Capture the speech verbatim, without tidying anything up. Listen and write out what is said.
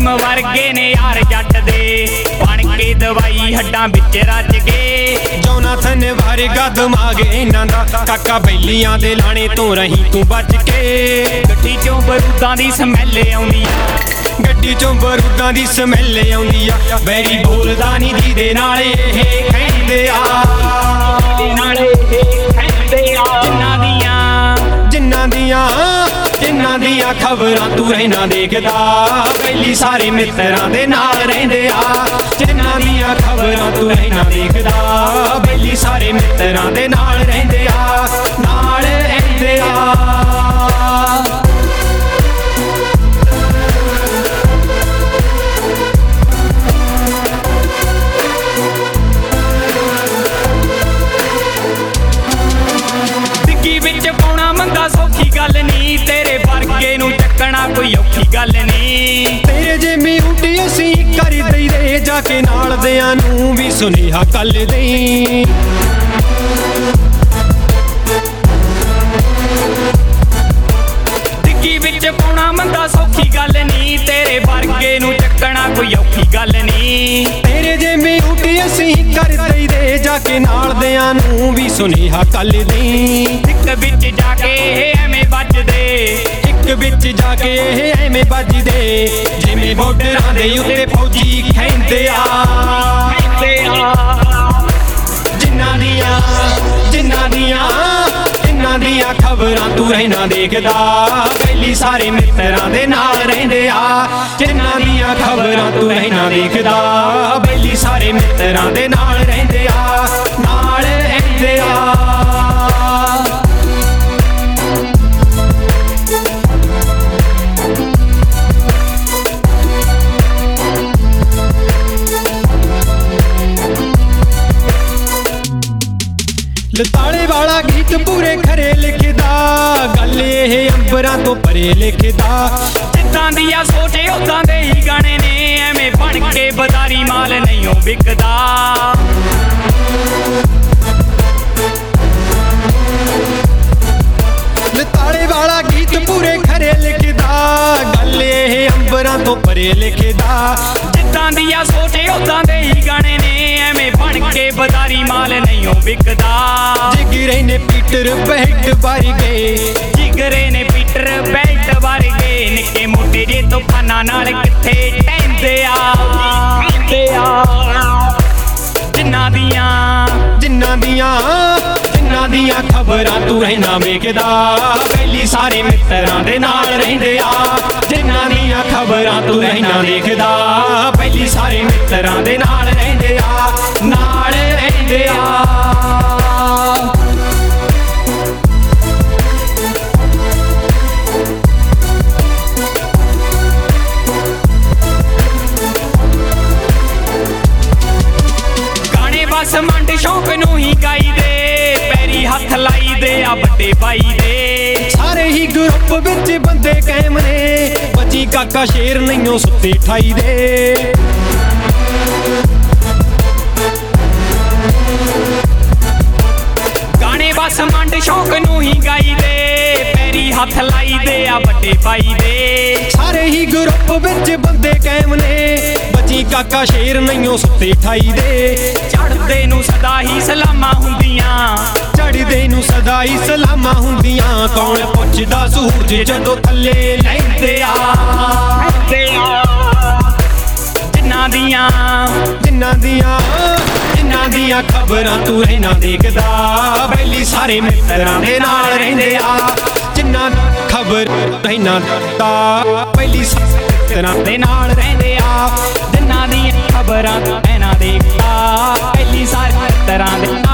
नीम वर्गे ने यार जट दे बन के दवाई हड्डां विच रच के जोनाथन वर्गा दिमाग इन्हां दा काका बैलियां दे लाणे तो रही तू बच के गड्डी चों बरूदां दी स्मैल आउंदी आ गड्डी चों बरूदां दी स्मैल आउंदी आ बैरी बोलदा नी दी दे नाले ਇਹ ਕਹਿੰਦੇ आ दे नाले ਇਹ ਕਹਿੰਦੇ आ जिन्हां दियां जिन्हां दियां जिन्हां दियां खबरां तू रहना देखदा पहली सारे मित्रां दे नाल रहिंदे आ जिन्हां दियां खबरां तू रहना देखदा पहली सारे मित्रां दे नाल रहिंदे आ नाल रहिंदे आ सौखी गल नहीं तेरे वर्गे नू चकना कोई औखी गल नहीं तेरे जे म्यूट असी कर दई दे जाके नाल दियां नू भी सुनेहा कल दई डिग्गी विच पाउणा मंदा सौखी गल नहीं तेरे वर्गे नू चकना कोई औखी गल नहीं तेरे जे म्यूट असी कर दई दे जाके नाल दियां नू भी सुनेहा कल दई इक विच जाके एवें बजदे इक विच जाके एवें बजदे जिवें बॉर्डरां दे उत्ते फौजी खैंदे आ खैंदे आ जिन्हां दियां जिन्हां दियां जिन्हां दियां खबरां तू रहना देखदा पहली सारे मित्रां दे नाल रहिंदे आ जिन्हां दियां खबरां तू रहना देखदा पहली सारे मित्रां दे नाल रहिंदे आ नाल रहिंदे आ लताड़े वाला गीत पूरे खरे लिखदा गल ये अंबरां तो परे लिखदा जिद्दां दिया सोचे उदां दे ही गाने ने एवें बन के बदारी माल नहीं विकदा लताड़े वाला गीत पूरे खरे लिखदा गल ये अंबरां तो परे लिखदा जिद्दां दिया सोचे उदां दे ही गाने ने एवें बन के बदारी माल नहीं विकदा जिगरे ने पीटर बैठ वर्गे जिगरे ने पीटर बैठ वर्गे निक्के मोटे जे तूफानां नाल किथे टैंदे आ टैंदे आ जिन्हां दियां जिन्हां दियां जिन्हां दियां खबरां तू रहना वेखदा पहली सारे मित्रां दे नाल रहिंदे आ जिन्हां दियां खबरां तू रहना देखदा पहली सारे मित्रां दे नाल रहिंदे आ नाल रहिंदे आ बस मंड शौक नू ही गाई दे पैरी हथ लाई दे आ बड़े भाई दे सारे ही ग्रुप विच बंदे कैम ने बची काका शेर नहीं सुते ठाई दे गाने बस मंड शौक नू ही गाई दे पैरी हथ लाई दे आ बड़े भाई दे सारे ही ग्रुप विच बंदे कैम ने बची काका शेर नहीं सुते ठाई दे चढ़दे नू सदा ही सलामां हुंदियां चढ़दे नू सदा ही सलामां हुंदियां कौन पुछदा सूरज जदों थल्ले लैंदे आ जिन्हां दियां जिन्हां दियां जिन्हां दियां खबरां तू रहना देखदा पहली सारे मित्रां दे नाल रहिंदे आ जिन्हां खबर रहना दा पहली मित्रां दे नाल रहिंदे आ जिन्हां दियां खबरां रहना देखदा पहली सारे मित्रां दे